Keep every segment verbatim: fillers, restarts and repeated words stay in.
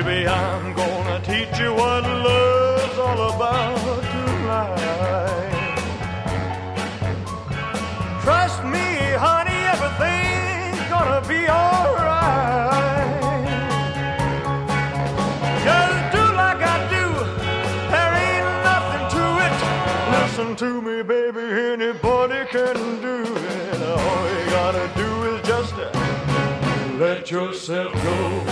Baby, I'm gonna teach you what love's all about tonight. Trust me, honey, everything's gonna be alright. Just do like I do, there ain't nothing to it. Listen to me, baby, anybody can do it. All you gotta do is just let yourself go.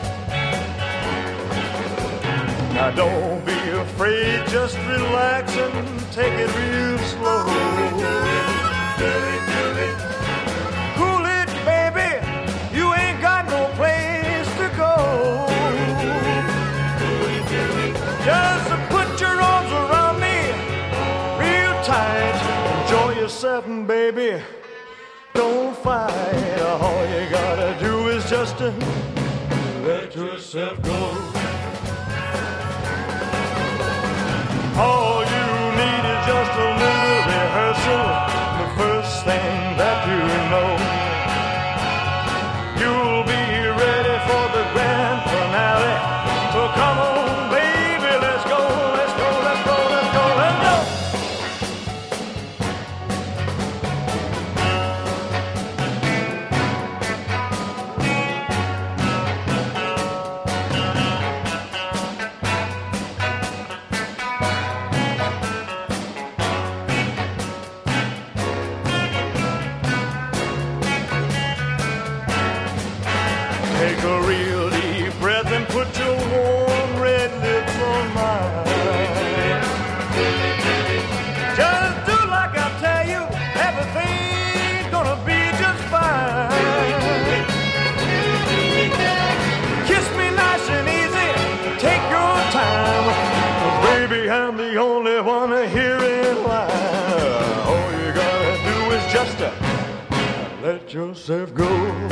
Now don't be afraid, just relax and take it real slow. Cool it, baby, you ain't got no place to go. Just put your arms around me real tight. Enjoy yourself, baby, don't fight. All you gotta do is just let yourself go. All you need is just a little rehearsal. The first thing that you know, you'll be ready for the grand finale. So come on, baby, let's go, let's go, let's go, let's go, let's go. Take a real deep breath and put your warm red lips on mine. Just do like I tell you, everything's gonna be just fine. Kiss me nice and easy, take your time. Baby, I'm the only one here in line. All you gotta do is just uh, let yourself go.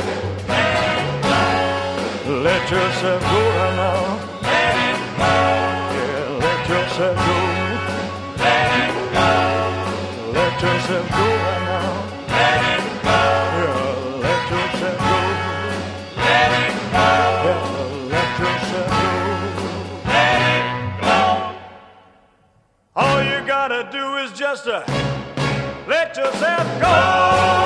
Let yourself go right now. Let it go. Yeah, let yourself go. Let it go. Let yourself go right now. Let it go. Yeah, let yourself go. Let it go. Yeah, let yourself go. Let it go. All you gotta do is just uh, let yourself go.